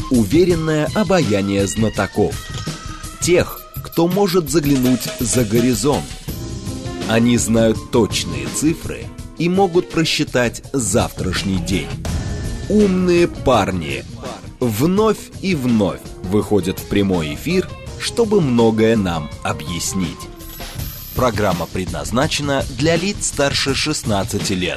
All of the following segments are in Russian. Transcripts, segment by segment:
Уверенное обаяние знатоков. Тех, кто может заглянуть за горизонт. Они знают точные цифры и могут просчитать завтрашний день. Умные парни вновь и вновь выходят в прямой эфир, чтобы многое нам объяснить. Программа предназначена для лиц старше 16 лет.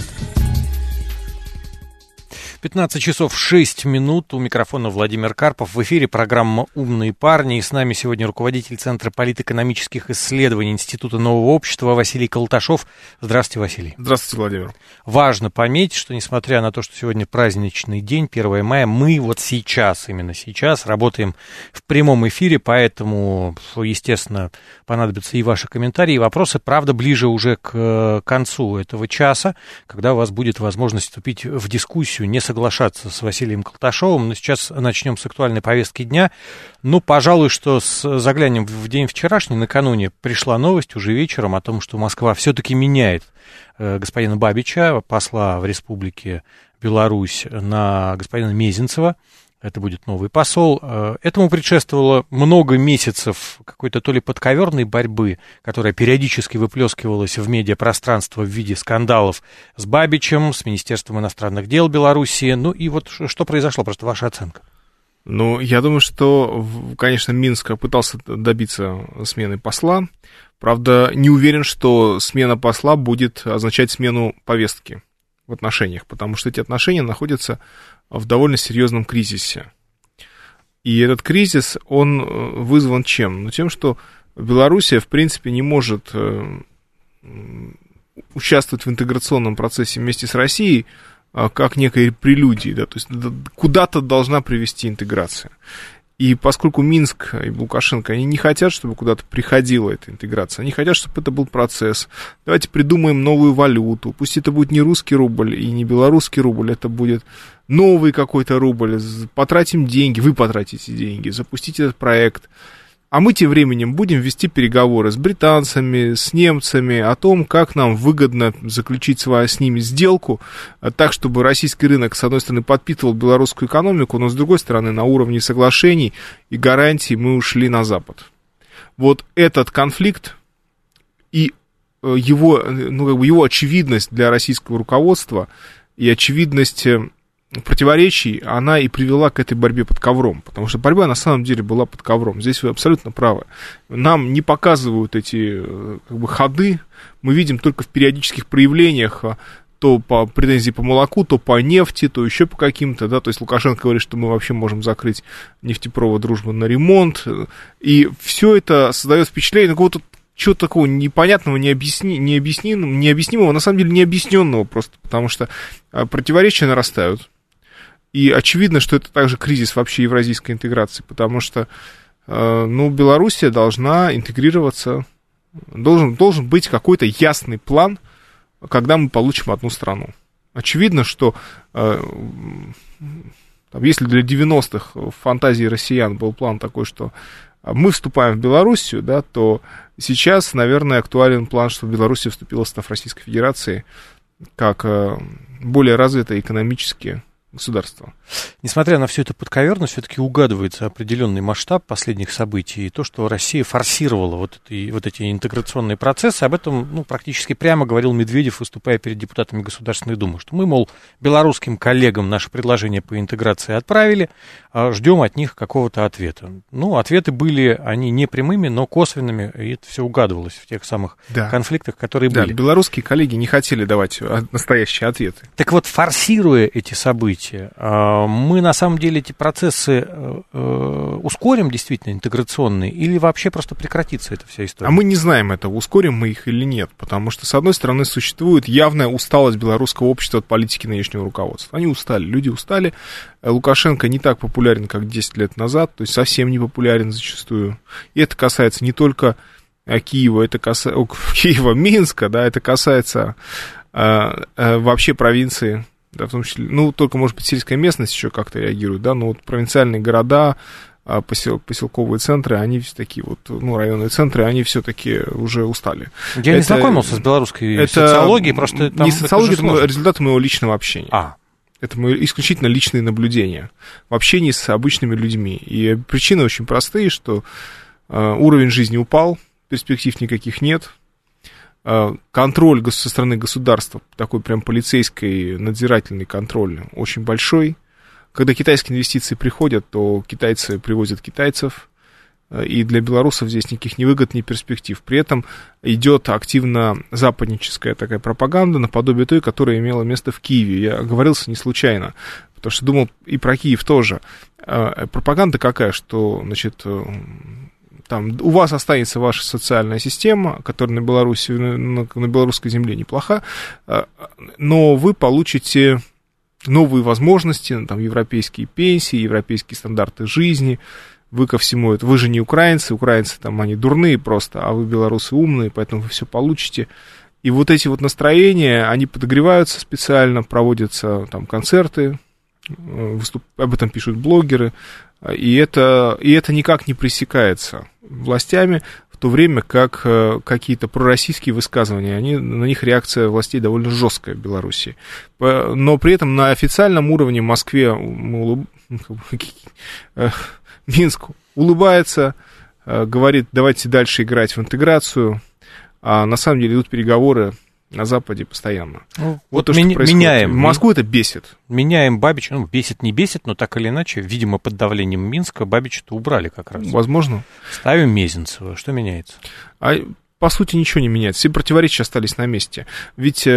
15 часов 6 минут. У микрофона Владимир Карпов. В эфире программа «Умные парни». И с нами сегодня руководитель Центра политэкономических исследований Института нового общества Василий Колташов. Здравствуйте, Василий. Здравствуйте, Владимир. Важно пометить, что несмотря на то, что сегодня праздничный день, 1 мая, мы вот сейчас, именно сейчас, работаем в прямом эфире, поэтому, естественно, понадобятся и ваши комментарии, и вопросы. Правда, ближе уже к концу этого часа, когда у вас будет возможность вступить в дискуссию, не соглашаться с Василием Колташовым. Но сейчас начнем с актуальной повестки дня. Ну, пожалуй, что заглянем в день вчерашний. Накануне пришла новость уже вечером о том, что Москва все-таки меняет господина Бабича, посла в Республике Беларусь, на господина Мезенцева. Это будет новый посол. Этому предшествовало много месяцев какой-то то ли подковерной борьбы, которая периодически выплескивалась в медиапространство в виде скандалов с Бабичем, с Министерством иностранных дел Белоруссии. Ну и вот что произошло, просто ваша оценка. Ну, я думаю, что, конечно, Минск пытался добиться смены посла. Правда, не уверен, что смена посла будет означать смену повестки в отношениях, потому что эти отношения находятся в довольно серьезном кризисе. И этот кризис, он вызван чем? Ну, тем, что Белоруссия, в принципе, не может участвовать в интеграционном процессе вместе с Россией как некой прелюдии, да, то есть куда-то должна привести интеграция. И поскольку Минск и Лукашенко, они не хотят, чтобы куда-то приходила эта интеграция, они хотят, чтобы это был процесс. Давайте придумаем новую валюту, пусть это будет не русский рубль и не белорусский рубль, это будет новый какой-то рубль, потратим деньги, вы потратите деньги, запустите этот проект. А мы тем временем будем вести переговоры с британцами, с немцами о том, как нам выгодно заключить с ними сделку, так, чтобы российский рынок, с одной стороны, подпитывал белорусскую экономику, но, с другой стороны, на уровне соглашений и гарантий мы ушли на Запад. Вот этот конфликт и его очевидность для российского руководства и очевидность противоречий, она и привела к этой борьбе под ковром, потому что борьба на самом деле была под ковром, здесь вы абсолютно правы. Нам не показывают эти ходы, мы видим только в периодических проявлениях, то по претензии по молоку, то по нефти, то еще по каким-то, да, то есть Лукашенко говорит, что мы вообще можем закрыть нефтепровод «Дружба» на ремонт, и все это создает впечатление какого-то чего-то такого непонятного, необъяснимого, на самом деле необъясненного просто, потому что противоречия нарастают. И очевидно, что это также кризис вообще евразийской интеграции, потому что, Белоруссия должна интегрироваться, должен быть какой-то ясный план, когда мы получим одну страну. Очевидно, что если для 90-х в фантазии россиян был план такой, что мы вступаем в Белоруссию, да, то сейчас, наверное, актуален план, что Белоруссия вступила в состав Российской Федерации как более развитое экономически государство. Несмотря на всю эту подковерность, все-таки угадывается определенный масштаб последних событий, и то, что Россия форсировала вот эти интеграционные процессы, об этом практически прямо говорил Медведев, выступая перед депутатами Государственной Думы, что мы, мол, белорусским коллегам наше предложение по интеграции отправили, а ждем от них какого-то ответа. Ответы были, они не прямыми, но косвенными, и это все угадывалось в тех самых конфликтах, которые были. Да, белорусские коллеги не хотели давать настоящие ответы. Так вот, форсируя эти события, мы на самом деле эти процессы ускорим действительно интеграционные или вообще просто прекратится эта вся история? А мы не знаем этого, ускорим мы их или нет, потому что, с одной стороны, существует явная усталость белорусского общества от политики нынешнего руководства. Они устали, люди устали. Лукашенко не так популярен, как 10 лет назад, то есть совсем не популярен зачастую. И это касается не только Киева, это касается Киева, Минска, да, это касается вообще провинции. Да, в том числе, только, может быть, сельская местность еще как-то реагирует, да, но вот провинциальные города, поселковые центры, они все такие районные центры, они все-таки уже устали. Я не знакомился с белорусской социологией, просто там не социологией, это результат моего личного общения. Это мои исключительно личные наблюдения в общении с обычными людьми. И причины очень простые, что уровень жизни упал, перспектив никаких нет, контроль со стороны государства, такой прям полицейский надзирательный контроль, очень большой. Когда китайские инвестиции приходят, то китайцы привозят китайцев, и для белорусов здесь никаких ни выгод, ни перспектив. При этом идет активно западническая такая пропаганда, наподобие той, которая имела место в Киеве. Я оговорился не случайно, потому что думал и про Киев тоже. Пропаганда какая, что, значит, там у вас останется ваша социальная система, которая на Беларуси, на белорусской земле неплоха, но вы получите новые возможности, там, европейские пенсии, европейские стандарты жизни. Вы ко всему это, вы же не украинцы там они дурные просто, а вы белорусы умные, поэтому вы все получите. И вот эти вот настроения, они подогреваются специально, проводятся там концерты, об этом пишут блогеры, и это никак не пресекается властями, в то время как какие-то пророссийские высказывания, на них реакция властей довольно жесткая в Беларуси. Но при этом на официальном уровне в Москве Минск улыбается, говорит, давайте дальше играть в интеграцию, а на самом деле идут переговоры на Западе постоянно. Ну, вот то, что происходит. Москву это бесит. Меняем Бабича, ну, бесит, не бесит, но так или иначе, видимо, под давлением Минска Бабича-то убрали как раз. Возможно. Ставим Мезенцева, что меняется? По сути, ничего не меняется, все противоречия остались на месте. Ведь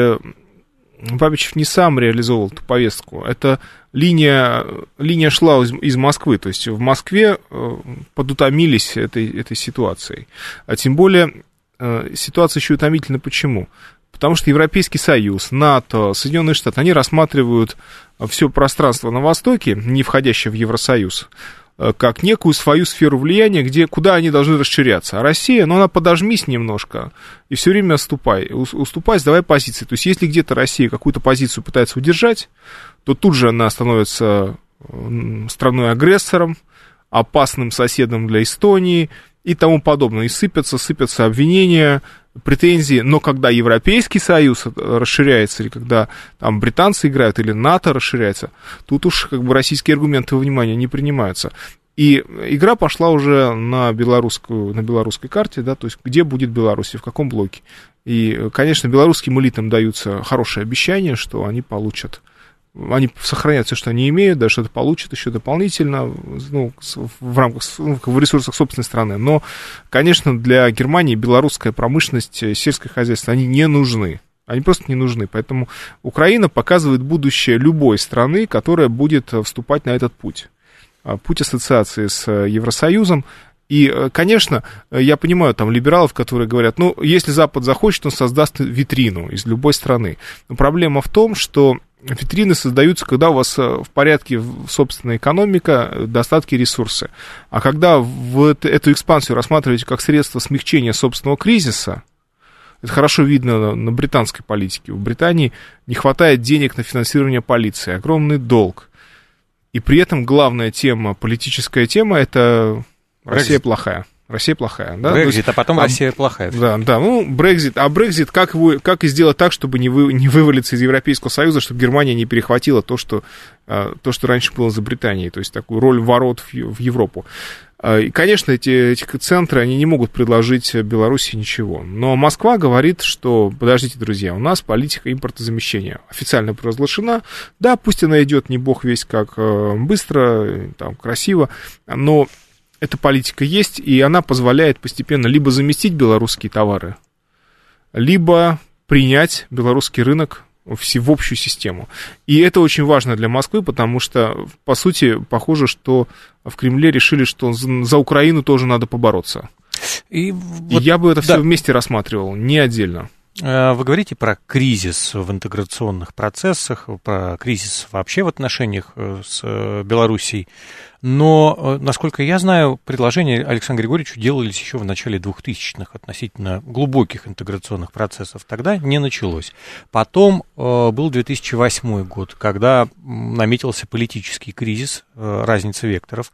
Бабичев не сам реализовывал эту повестку, это линия шла из Москвы, то есть в Москве подутомились этой ситуацией. А тем более ситуация еще утомительна почему? Потому что Европейский Союз, НАТО, Соединенные Штаты, они рассматривают все пространство на Востоке, не входящее в Евросоюз, как некую свою сферу влияния, куда они должны расширяться. А Россия, она подожмись немножко и все время уступай, сдавай позиции. То есть, если где-то Россия какую-то позицию пытается удержать, то тут же она становится страной-агрессором, опасным соседом для Эстонии и тому подобное. И сыпятся обвинения, претензии, но когда Европейский Союз расширяется, или когда там британцы играют, или НАТО расширяется, тут уж как бы российские аргументы во внимание не принимаются. И игра пошла уже на белорусской карте, да, то есть где будет Беларусь, в каком блоке. И, конечно, белорусским элитам даются хорошие обещания, что они получат. Они сохранят все, что они имеют, да, что-то получат еще дополнительно, ну, в рамках, в ресурсах собственной страны. Но, конечно, для Германии белорусская промышленность, сельское хозяйство, они не нужны. Они просто не нужны. Поэтому Украина показывает будущее любой страны, которая будет вступать на этот путь. Путь ассоциации с Евросоюзом. И, конечно, я понимаю там либералов, которые говорят, ну, если Запад захочет, он создаст витрину из любой страны. Но проблема в том, что витрины создаются, когда у вас в порядке собственная экономика, достатки ресурсы. А когда вы эту экспансию рассматриваете как средство смягчения собственного кризиса, это хорошо видно на британской политике. В Британии не хватает денег на финансирование полиции, огромный долг. И при этом главная тема, политическая тема, это Россия плохая. Россия плохая, да? Брексит, а потом Россия плохая. Да, ну, Брексит. А Брексит, как и сделать так, чтобы не вывалиться из Европейского Союза, чтобы Германия не перехватила то, что раньше было за Британией, то есть такую роль ворот в Европу. И, конечно, эти центры, они не могут предложить Беларуси ничего. Но Москва говорит, что, подождите, друзья, у нас политика импортозамещения официально провозглашена. Да, пусть она идет не бог весть как быстро, там, красиво, но эта политика есть, и она позволяет постепенно либо заместить белорусские товары, либо принять белорусский рынок в общую систему. И это очень важно для Москвы, потому что, по сути, похоже, что в Кремле решили, что за Украину тоже надо побороться. И вот, я бы это все вместе рассматривал, не отдельно. Вы говорите про кризис в интеграционных процессах, про кризис вообще в отношениях с Белоруссией, но, насколько я знаю, предложения Александру Григорьевичу делались еще в начале 2000-х относительно глубоких интеграционных процессов. Тогда не началось. Потом был 2008 год, когда наметился политический кризис, разница векторов.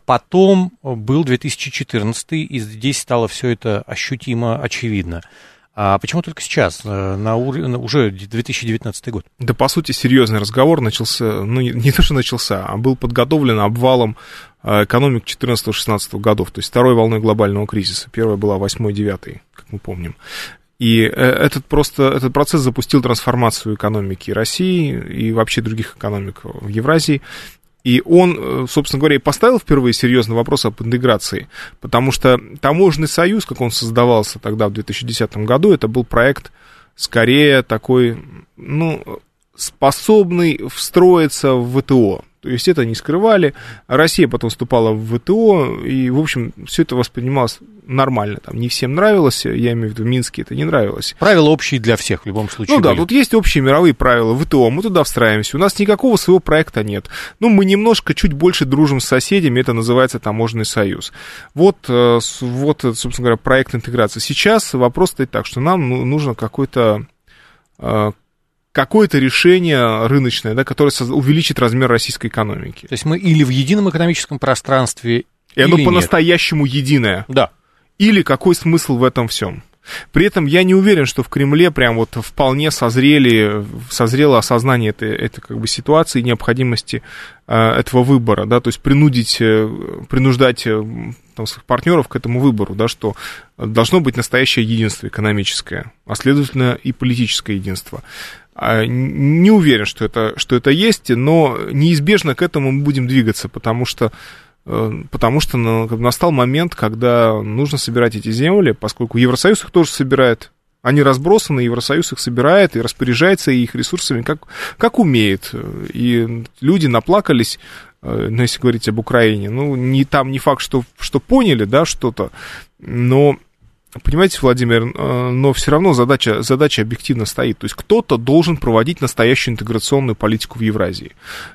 Потом был 2014, и здесь стало все это ощутимо очевидно. А почему только сейчас, уже 2019 год? Да, по сути, серьезный разговор начался, ну, не то, что начался, а был подготовлен обвалом экономик 14-16 годов, то есть второй волной глобального кризиса. Первая была 8-9, как мы помним. И этот процесс запустил трансформацию экономики России и вообще других экономик в Евразии. И он, собственно говоря, и поставил впервые серьезный вопрос об интеграции, потому что таможенный союз, как он создавался тогда в 2010 году, это был проект скорее такой, ну, способный встроиться в ВТО. То есть это не скрывали. Россия потом вступала в ВТО, и, в общем, все это воспринималось нормально. Там не всем нравилось, я имею в виду, в Минске это не нравилось. Правила общие для всех в любом случае. Ну да, тут есть общие мировые правила ВТО, мы туда встраиваемся, у нас никакого своего проекта нет. Ну, мы немножко, чуть больше дружим с соседями, это называется таможенный союз. Вот, собственно говоря, проект интеграции. Сейчас вопрос стоит так, что нам нужно какое-то решение рыночное, да, которое увеличит размер российской экономики. То есть мы или в едином экономическом пространстве, и оно по-настоящему единое. Да. Или какой смысл в этом всем? При этом я не уверен, что в Кремле прям вот вполне созрело осознание этой как бы ситуации и необходимости этого выбора, да, то есть принуждать там, своих партнеров к этому выбору, да, что должно быть настоящее единство экономическое, а следовательно и политическое единство. Не уверен, что это есть, но неизбежно к этому мы будем двигаться, потому что настал момент, когда нужно собирать эти земли, поскольку Евросоюз их тоже собирает. Они разбросаны, Евросоюз их собирает и распоряжается их ресурсами как умеет. И люди наплакались, ну, если говорить об Украине, ну, не факт, что поняли, да, что-то, но... Понимаете, Владимир, но все равно задача объективно стоит. То есть кто-то должен проводить настоящую интеграционную политику в Евразии,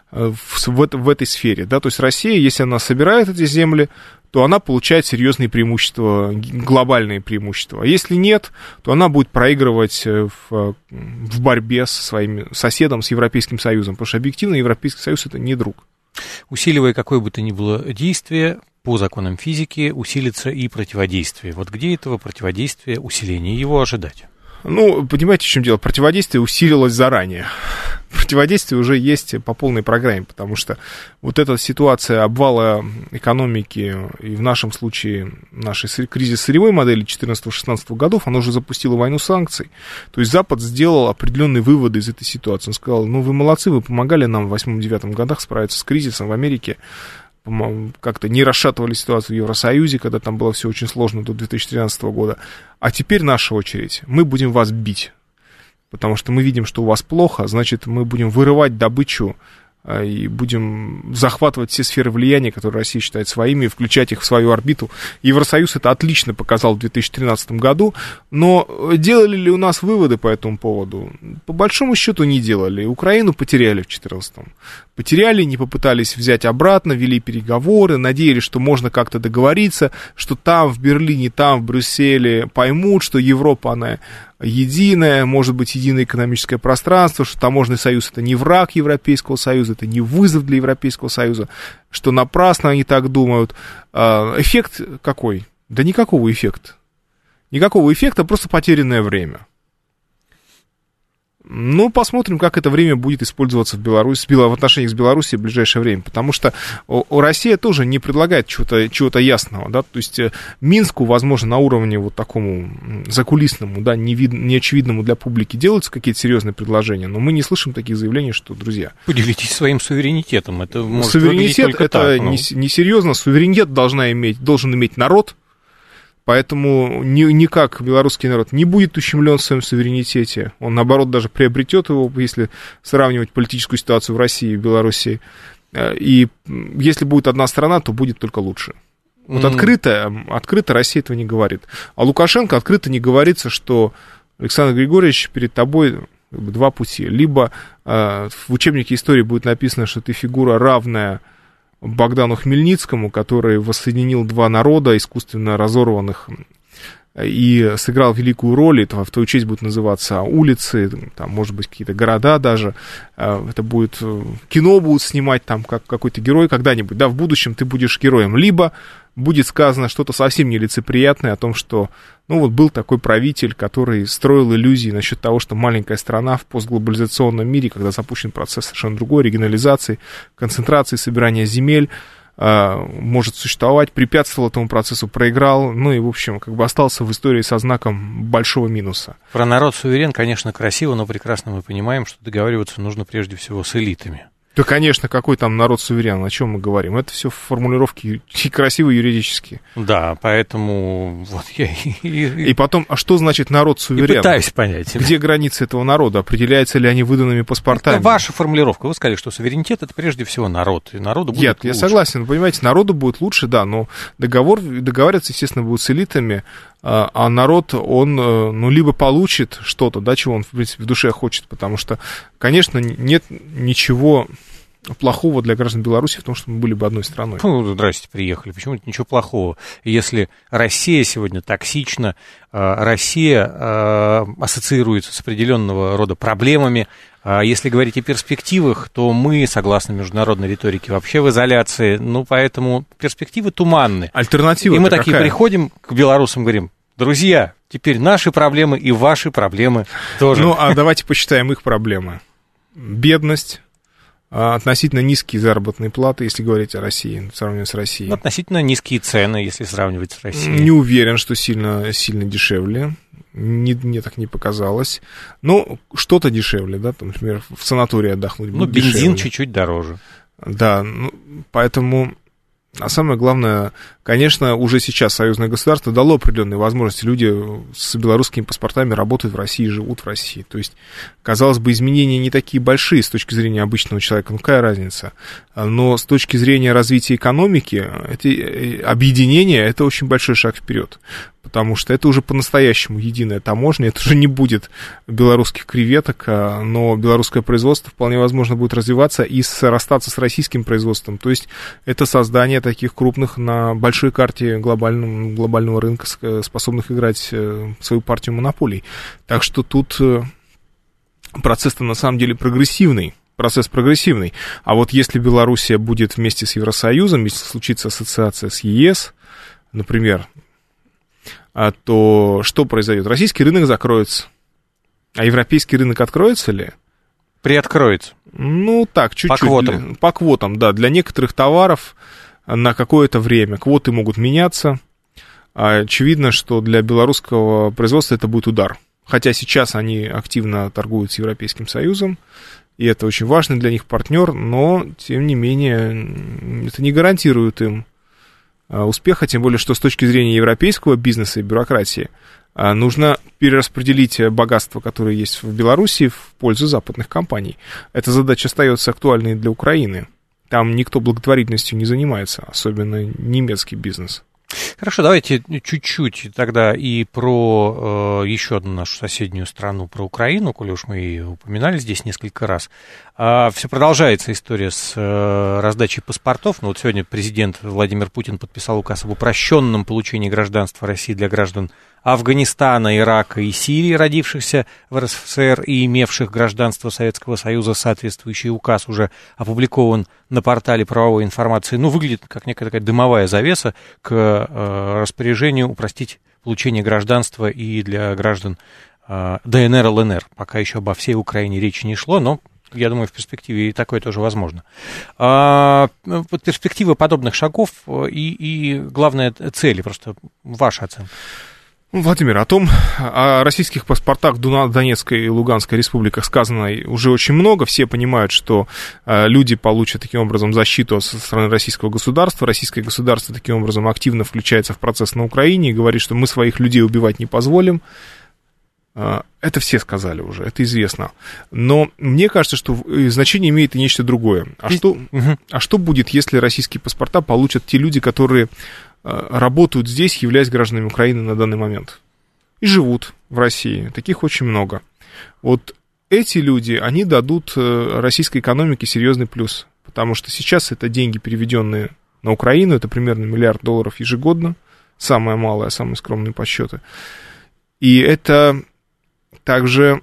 в этой сфере. Да? То есть Россия, если она собирает эти земли, то она получает серьезные преимущества, глобальные преимущества. А если нет, то она будет проигрывать в борьбе со своим соседом, с Европейским Союзом. Потому что объективно Европейский Союз — это не друг. Усиливая какое бы то ни было действие, по законам физики усилится и противодействие. Вот где этого противодействия, усиления его ожидать? Ну, понимаете, в чем дело? Противодействие усилилось заранее. Противодействие уже есть по полной программе, потому что вот эта ситуация обвала экономики, и в нашем случае нашей кризис сырьевой модели 14-16 годов, она уже запустила войну санкций. То есть Запад сделал определенные выводы из этой ситуации. Он сказал, ну, вы молодцы, вы помогали нам в 8-9 годах справиться с кризисом в Америке, как-то не расшатывали ситуацию в Евросоюзе, когда там было все очень сложно до 2013 года. А теперь наша очередь. Мы будем вас бить, потому что мы видим, что у вас плохо, значит, мы будем вырывать добычу и будем захватывать все сферы влияния, которые Россия считает своими, и включать их в свою орбиту. Евросоюз это отлично показал в 2013 году, но делали ли у нас выводы по этому поводу? По большому счету не делали. Украину потеряли в 2014. Потеряли, не попытались взять обратно, вели переговоры, надеялись, что можно как-то договориться, что там, в Берлине, там, в Брюсселе поймут, что Европа, она единая, может быть, единое экономическое пространство, что таможенный союз — это не враг Европейского Союза, это не вызов для Европейского Союза, что напрасно они так думают. Эффект какой? Да никакого эффекта. Никакого эффекта, просто потерянное время. Ну, посмотрим, как это время будет использоваться в Беларуси, в отношениях с Белоруссией в ближайшее время, потому что Россия тоже не предлагает чего-то ясного, да, то есть Минску, возможно, на уровне вот такому закулисному, да, неочевидному для публики делаются какие-то серьезные предложения, но мы не слышим таких заявлений, что, друзья... Поделитесь своим суверенитетом, это может суверенитет только это так, несерьезно, суверенитет должен иметь народ. Поэтому никак белорусский народ не будет ущемлен в своем суверенитете. Он, наоборот, даже приобретет его, если сравнивать политическую ситуацию в России и в Белоруссии. И если будет одна страна, то будет только лучше. Вот открыто Россия этого не говорит. А Лукашенко открыто не говорится, что, Александр Григорьевич, перед тобой два пути. Либо в учебнике истории будет написано, что ты фигура равная Богдану Хмельницкому, который воссоединил два народа, искусственно разорванных и сыграл великую роль, это в твою честь будут называться улицы, там, может быть, какие-то города даже, это будет, кино будут снимать там, как какой-то герой когда-нибудь, да, в будущем ты будешь героем, либо будет сказано что-то совсем нелицеприятное о том, что, ну, вот был такой правитель, который строил иллюзии насчет того, что маленькая страна в постглобализационном мире, когда запущен процесс совершенно другой, регионализации, концентрации, собирания земель, может существовать, препятствовал этому процессу, проиграл, ну и, в общем, как бы остался в истории со знаком большого минуса. Про народ-суверен, конечно, красиво, но прекрасно мы понимаем, что договариваться нужно прежде всего с элитами. Да, конечно, какой там народ-суверен, о чем мы говорим? Это все формулировки красивые юридические. Да, поэтому вот я и потом, а что значит народ-суверен? И пытаюсь понять. Где границы этого народа? Определяются ли они выданными паспортами? Это ваша формулировка. Вы сказали, что суверенитет — это прежде всего народ, и народу будет лучше. Я согласен, понимаете, народу будет лучше, да, но договариваться, естественно, будут с элитами, а народ, он, ну, либо получит что-то, да, чего он, в принципе, в душе хочет, потому что, конечно, нет ничего плохого для граждан Беларуси в том, что мы были бы одной страной. Ну, здрасте, приехали. Почему-то ничего плохого. Если Россия сегодня токсична, Россия ассоциируется с определенного рода проблемами. Если говорить о перспективах, то мы, согласно международной риторике, вообще в изоляции. Ну, поэтому перспективы туманны. Альтернатива. И мы такие приходим к белорусам, говорим: друзья, теперь наши проблемы и ваши проблемы тоже. Ну, а давайте посчитаем их проблемы. Бедность, относительно низкие заработные платы, если говорить о России, в сравнении с Россией. Относительно низкие цены, если сравнивать с Россией. Не уверен, что сильно дешевле. Мне так не показалось. Но что-то дешевле, да, там, например, в санатории отдохнуть будет бензин дешевле. Чуть-чуть дороже. Да, ну, поэтому... А самое главное, конечно, уже сейчас союзное государство дало определенные возможности. Люди с белорусскими паспортами работают в России, живут в России. То есть, казалось бы, изменения не такие большие с точки зрения обычного человека. Ну, какая разница? Но с точки зрения развития экономики, это объединение — это очень большой шаг вперед. Потому что это уже по-настоящему единая таможня, это уже не будет белорусских креветок, но белорусское производство вполне возможно будет развиваться и срастаться с российским производством. То есть это создание таких крупных на большой карте глобального рынка, способных играть свою партию монополий. Так что тут процесс-то на самом деле прогрессивный. Процесс прогрессивный. А вот если Белоруссия будет вместе с Евросоюзом, если случится ассоциация с ЕС, например, то что произойдет? Российский рынок закроется. А европейский рынок откроется ли? Приоткроется. Ну, так, чуть-чуть. По квотам. По квотам, да. Для некоторых товаров на какое-то время квоты могут меняться. Очевидно, что для белорусского производства это будет удар. Хотя сейчас они активно торгуют с Европейским Союзом, и это очень важный для них партнер, но, тем не менее, это не гарантирует им успеха, тем более, что с точки зрения европейского бизнеса и бюрократии нужно перераспределить богатство, которое есть в Беларуси, в пользу западных компаний. Эта задача остается актуальной для Украины. Там никто благотворительностью не занимается, особенно немецкий бизнес. Хорошо, давайте чуть-чуть тогда и про еще одну нашу соседнюю страну, про Украину, коли уж мы ее упоминали здесь несколько раз. Все продолжается история с раздачей паспортов. Ну, вот сегодня президент Владимир Путин подписал указ об упрощенном получении гражданства России для граждан Афганистана, Ирака и Сирии, родившихся в РСФСР и имевших гражданство Советского Союза. Соответствующий указ уже опубликован на портале правовой информации. Ну, выглядит как некая такая дымовая завеса к распоряжению упростить получение гражданства и для граждан ДНР, ЛНР. Пока еще обо всей Украине речи не шло, но я думаю, в перспективе и такое тоже возможно. Перспективы подобных шагов и главная цели, просто ваша оценка. Владимир, о российских паспортах в Донецкой и Луганской республиках сказано уже очень много. Все понимают, что люди получат таким образом защиту со стороны российского государства. Российское государство таким образом активно включается в процесс на Украине и говорит, что мы своих людей убивать не позволим. Это все сказали уже, это известно. Но мне кажется, что значение имеет и нечто другое. А что будет, если российские паспорта получат те люди, которые работают здесь, являясь гражданами Украины на данный момент, и живут в России? Таких очень много. Вот эти люди, они дадут российской экономике серьезный плюс, потому что сейчас это деньги, переведенные на Украину, это примерно $1 миллиард ежегодно. самое малое, самые скромные подсчеты. И это также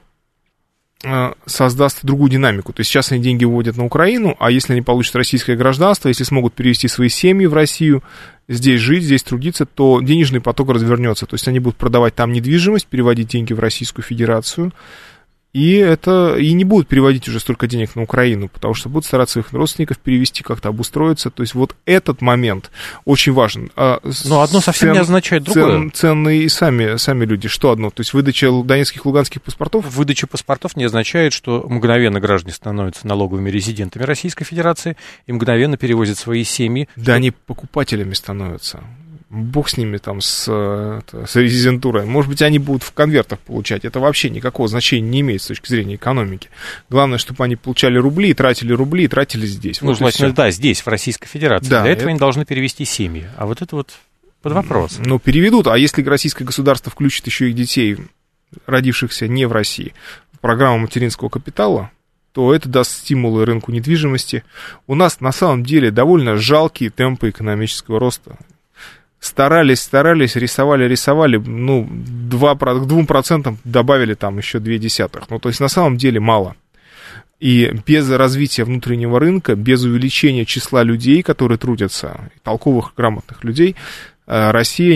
создаст другую динамику. То есть сейчас они деньги выводят на Украину, а если они получат российское гражданство, если смогут перевести свои семьи в Россию, здесь жить, здесь трудиться, то денежный поток развернется. То есть они будут продавать там недвижимость, переводить деньги в Российскую Федерацию, и не будут переводить уже столько денег на Украину, потому что будут стараться их родственников перевести, как-то обустроиться. То есть вот этот момент очень важен. Но одно совсем не означает другое. Ценные и сами люди. Что одно? То есть выдача донецких, луганских паспортов? Выдача паспортов не означает, что мгновенно граждане становятся налоговыми резидентами Российской Федерации и мгновенно перевозят свои семьи. Да, они покупателями становятся. Бог с ними там, с резидентурой. Может быть, они будут в конвертах получать. Это вообще никакого значения не имеет с точки зрения экономики. Главное, чтобы они получали рубли и тратили здесь. Ну, желательно, да, здесь, в Российской Федерации. Да, для этого они должны перевести семьи. А вот это вот под вопрос. Ну, переведут. А если российское государство включит еще и детей, родившихся не в России, в программу материнского капитала, то это даст стимулы рынку недвижимости. У нас на самом деле довольно жалкие темпы экономического роста. Старались, рисовали, ну, к 2% добавили там еще 0,2. Ну, то есть, на самом деле мало. И без развития внутреннего рынка, без увеличения числа людей, которые трудятся, толковых, грамотных людей, Россия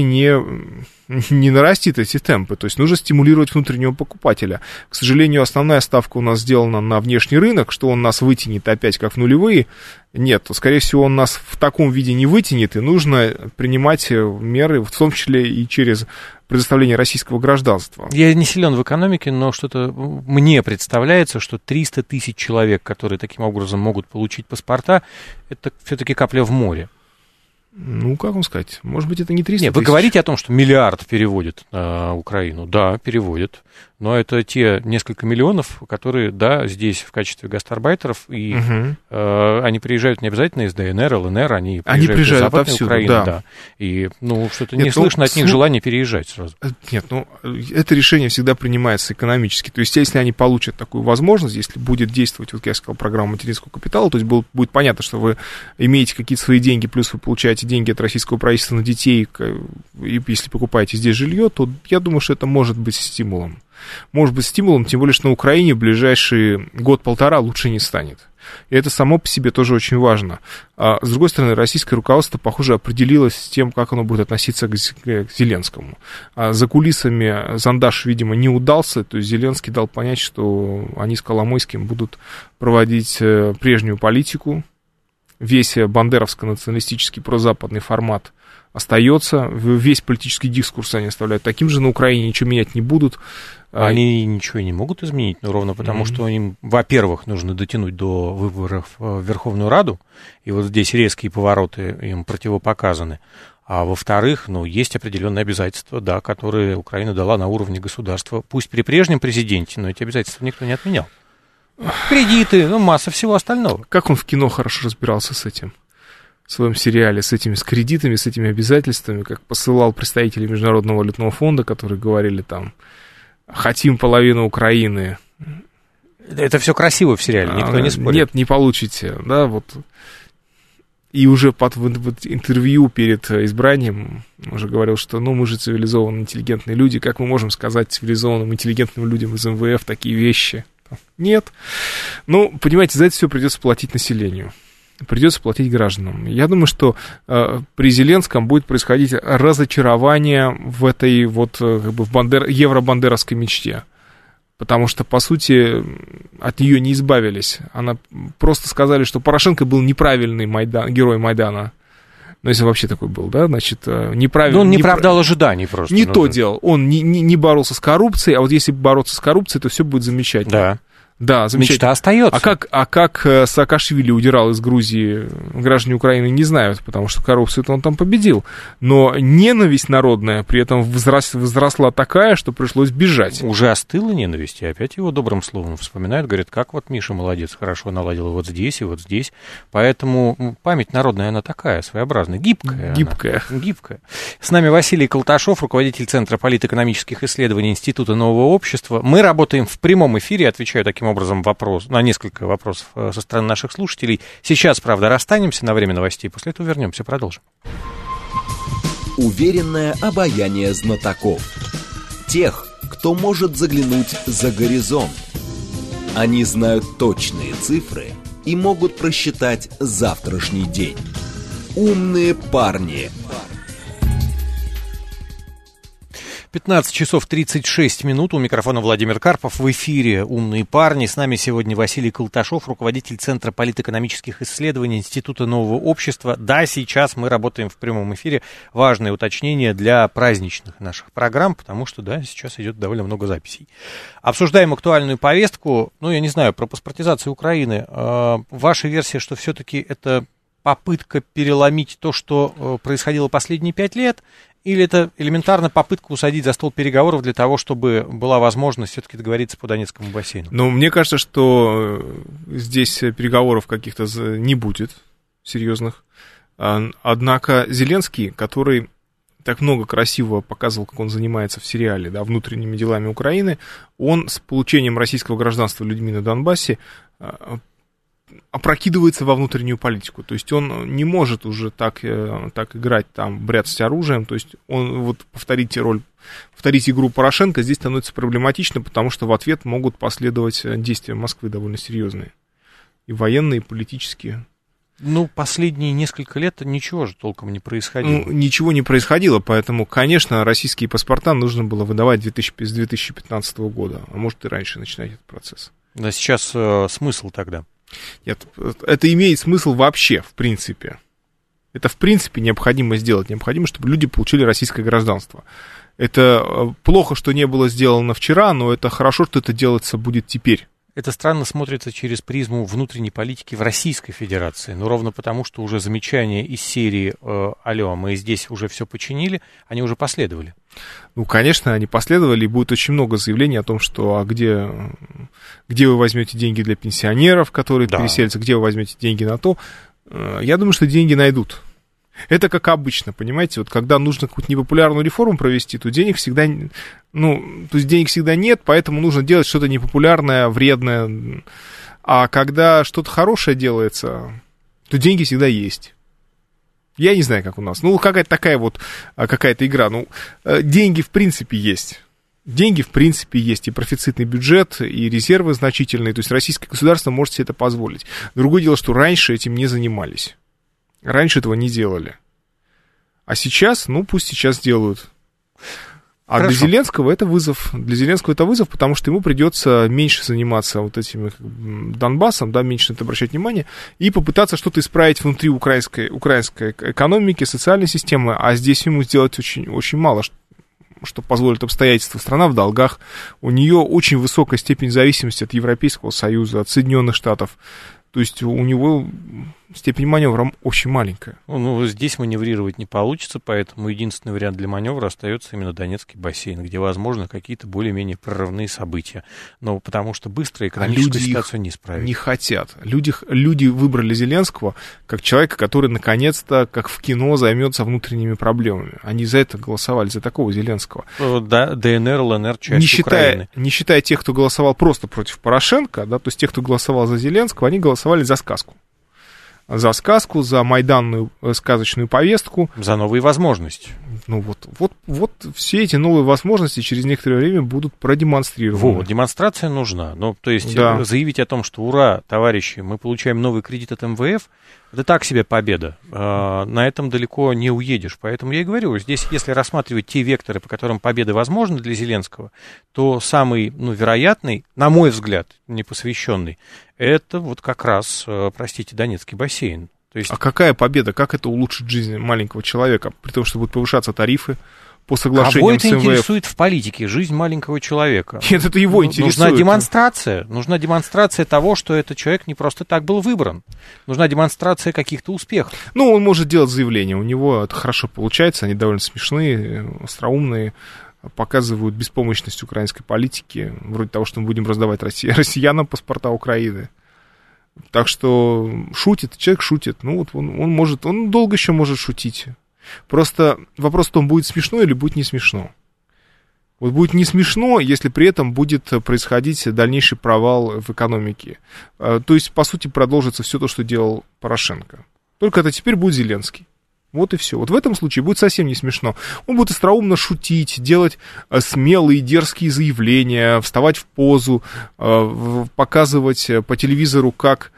не нарастит эти темпы. То есть нужно стимулировать внутреннего покупателя. К сожалению, основная ставка у нас сделана на внешний рынок, что он нас вытянет опять как в нулевые. Нет, то, скорее всего, он нас в таком виде не вытянет, и нужно принимать меры, в том числе и через предоставление российского гражданства. Я не силен в экономике, но что-то мне представляется, что 300 тысяч человек, которые таким образом могут получить паспорта, это все-таки капля в море. Ну, как вам сказать, может быть, это не 300 Нет, тысяч. Вы говорите о том, что миллиард переводят на Украину. Да, переводят. Но это те несколько миллионов, которые, да, здесь в качестве гастарбайтеров, и они приезжают не обязательно из ДНР, ЛНР, они приезжают из Западной отовсюду, Украины. Да. И, ну, что-то не слышно от них желания переезжать сразу. Нет, ну, это решение всегда принимается экономически. То есть, если они получат такую возможность, если будет действовать, вот я сказал, программа материнского капитала, то есть будет понятно, что вы имеете какие-то свои деньги, плюс вы получаете деньги от российского правительства на детей, и если покупаете здесь жилье, то я думаю, что это может быть стимулом. Может быть стимулом, тем более, что на Украине в ближайшие год-полтора лучше не станет. И это само по себе тоже очень важно. А с другой стороны, российское руководство, похоже, определилось с тем, как оно будет относиться к Зеленскому. А за кулисами зондаж, видимо, не удался, то есть Зеленский дал понять, что они с Коломойским будут проводить прежнюю политику. Весь бандеровско-националистический прозападный формат остается, весь политический дискурс они оставляют таким же, на Украине ничего менять не будут. Они ничего и не могут изменить, но ровно потому, что им, во-первых, нужно дотянуть до выборов в Верховную Раду, и вот здесь резкие повороты им противопоказаны. А во-вторых, ну, есть определенные обязательства, да, которые Украина дала на уровне государства, пусть при прежнем президенте, но эти обязательства никто не отменял. Кредиты, ну, масса всего остального. Как он в кино хорошо разбирался с этим? В своем сериале, с кредитами, с этими обязательствами, как посылал представителей Международного валютного фонда, которые говорили там, хотим половину Украины. Это все красиво в сериале, никто не спорит. Нет, не получите, да, вот. И уже в интервью перед избранием уже говорил, что, ну, мы же цивилизованные, интеллигентные люди, как мы можем сказать цивилизованным, интеллигентным людям из МВФ такие вещи? Нет. Ну, понимаете, за это все придется платить населению. Придется платить гражданам. Я думаю, что при Зеленском будет происходить разочарование в этой вот как бы евробандеровской мечте. Потому что, по сути, от нее не избавились. Она просто сказали, что Порошенко был неправильный герой Майдана. Ну, если вообще такой был, да, значит, неправильно. Но он не оправдал ожиданий просто. Не то делал. Он не боролся с коррупцией, а вот если бороться с коррупцией, то все будет замечательно. Да. Да, замечательно. Мечта остается. А как Саакашвили удирал из Грузии, граждане Украины не знают, потому что коррупцию-то он там победил. Но ненависть народная при этом возросла такая, что пришлось бежать. Уже остыла ненависть, и опять его добрым словом вспоминают, говорят, как вот Миша молодец, хорошо наладил вот здесь и вот здесь. Поэтому память народная, она такая, своеобразная, гибкая. Гибкая. С нами Василий Колташов, руководитель Центра политэкономических исследований Института Нового Общества. Мы работаем в прямом эфире, отвечаю таким образом на несколько вопросов со стороны наших слушателей. Сейчас, правда, расстанемся на время новостей, после этого вернемся, продолжим. Уверенное обаяние знатоков. Тех, кто может заглянуть за горизонт. Они знают точные цифры и могут просчитать завтрашний день. Умные парни. 15 часов 36 минут. У микрофона Владимир Карпов. В эфире «Умные парни». С нами сегодня Василий Колташов, руководитель Центра политэкономических исследований Института нового общества. Да, сейчас мы работаем в прямом эфире. Важное уточнение для праздничных наших программ, потому что, да, сейчас идет довольно много записей. Обсуждаем актуальную повестку. Я не знаю, про паспортизацию Украины. Ваша версия, что все-таки это попытка переломить то, что происходило последние 5 лет, или это элементарно попытка усадить за стол переговоров для того, чтобы была возможность все-таки договориться по Донецкому бассейну? Мне кажется, что здесь переговоров каких-то не будет серьезных. Однако Зеленский, который так много красиво показывал, как он занимается в сериале, да, внутренними делами Украины, он с получением российского гражданства людьми на Донбассе опрокидывается во внутреннюю политику. То есть он не может уже так играть, там, бряцать оружием. То есть он, повторить игру Порошенко здесь становится проблематично, потому что в ответ могут последовать действия Москвы довольно серьезные. И военные, и политические. Последние несколько лет ничего же толком не происходило. Ничего не происходило, поэтому, конечно, российские паспорта нужно было выдавать с 2015 года, а может и раньше начинать этот процесс. Да, сейчас смысл тогда? Нет, это имеет смысл вообще, в принципе. Это, в принципе, необходимо сделать. Необходимо, чтобы люди получили российское гражданство. Это плохо, что не было сделано вчера, но это хорошо, что это делаться будет теперь. Это странно смотрится через призму внутренней политики в Российской Федерации. Ровно потому, что уже замечания из серии «Алло, мы здесь уже все починили», они уже последовали. Конечно, они последовали, и будет очень много заявлений о том, что где вы возьмете деньги для пенсионеров, которые переселятся, где вы возьмете деньги на то. Я думаю, что деньги найдут. Это как обычно, понимаете, когда нужно какую-то непопулярную реформу провести, то денег всегда, денег всегда нет, поэтому нужно делать что-то непопулярное, вредное. А когда что-то хорошее делается, то деньги всегда есть. Я не знаю, как у нас. Какая-то такая какая-то игра. Деньги в принципе есть. Деньги в принципе есть. И профицитный бюджет, и резервы значительные. То есть российское государство может себе это позволить. Другое дело, что раньше этим не занимались. Раньше этого не делали. А сейчас, пусть сейчас делают. А Хорошо. Для Зеленского это вызов. Для Зеленского это вызов, потому что ему придется меньше заниматься этим Донбассом, меньше на это обращать внимание, и попытаться что-то исправить внутри украинской экономики, социальной системы, а здесь ему сделать очень, очень мало, что позволит обстоятельства. Страна в долгах, у нее очень высокая степень зависимости от Европейского Союза, от Соединенных Штатов. То есть у него степень маневра очень маленькая. Здесь маневрировать не получится, поэтому единственный вариант для маневра остается именно Донецкий бассейн, где, возможно, какие-то более-менее прорывные события. Но потому что быстро экономическую ситуацию не исправить. Не хотят. Люди выбрали Зеленского как человека, который, наконец-то, как в кино, займется внутренними проблемами. Они за это голосовали, за такого Зеленского. Да, ДНР, ЛНР, часть Украины. Не считая тех, кто голосовал просто против Порошенко, то есть тех, кто голосовал за Зеленского, они голосовали за сказку. За сказку, за майданную сказочную повестку. За новые возможности. Вот все эти новые возможности через некоторое время будут продемонстрированы. Демонстрация нужна. Заявить о том, что ура, товарищи, мы получаем новый кредит от МВФ, это так себе победа. На этом далеко не уедешь. Поэтому я и говорю, здесь, если рассматривать те векторы, по которым победа возможна для Зеленского, то самый вероятный, на мой взгляд, непосвященный, это как раз, Донецкий бассейн. То есть... А какая победа? Как это улучшит жизнь маленького человека? При том, что будут повышаться тарифы по соглашениям с МВФ. Кого это интересует в политике? Жизнь маленького человека? Нет, это его интересует. Нужна демонстрация того, что этот человек не просто так был выбран. Нужна демонстрация каких-то успехов. Он может делать заявления. У него это хорошо получается. Они довольно смешные, остроумные. Показывают беспомощность украинской политики. Вроде того, что мы будем раздавать россиянам паспорта Украины. Так что человек шутит. Он долго еще может шутить. Просто вопрос в том, будет смешно или будет не смешно. Будет не смешно, если при этом будет происходить дальнейший провал в экономике. То есть, по сути, продолжится все то, что делал Порошенко. Только это теперь будет Зеленский. Вот и все. Вот в этом случае будет совсем не смешно. Он будет остроумно шутить, делать смелые, дерзкие заявления, вставать в позу, показывать по телевизору, как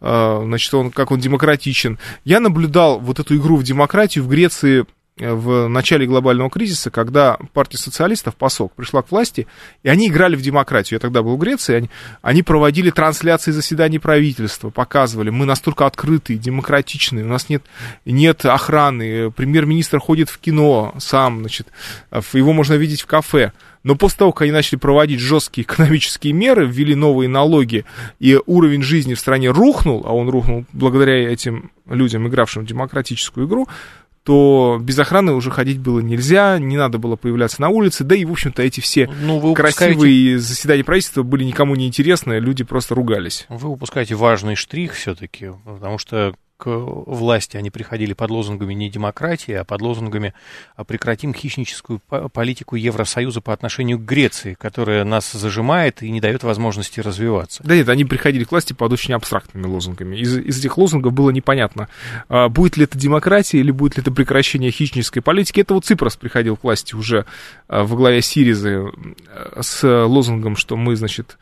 он демократичен. Я наблюдал вот эту игру в демократию в Греции в начале глобального кризиса, когда партия социалистов, ПАСОК, пришла к власти, и они играли в демократию. Я тогда был в Греции, они проводили трансляции заседаний правительства, показывали, мы настолько открытые, демократичные, у нас нет охраны, премьер-министр ходит в кино сам, значит, его можно видеть в кафе. Но после того, как они начали проводить жесткие экономические меры, ввели новые налоги, и уровень жизни в стране рухнул, а он рухнул благодаря этим людям, игравшим в демократическую игру, то без охраны уже ходить было нельзя, не надо было появляться на улице, да и, в общем-то, эти все красивые заседания правительства были никому не интересны, люди просто ругались. Вы упускаете важный штрих все-таки, потому что к власти они приходили под лозунгами не демократии, а под лозунгами «прекратим хищническую политику Евросоюза по отношению к Греции, которая нас зажимает и не дает возможности развиваться». Да нет, они приходили к власти под очень абстрактными лозунгами. Из этих лозунгов было непонятно, будет ли это демократия или будет ли это прекращение хищнической политики. Это вот Ципрос приходил к власти уже во главе Сиризы с лозунгом, что мы, значит,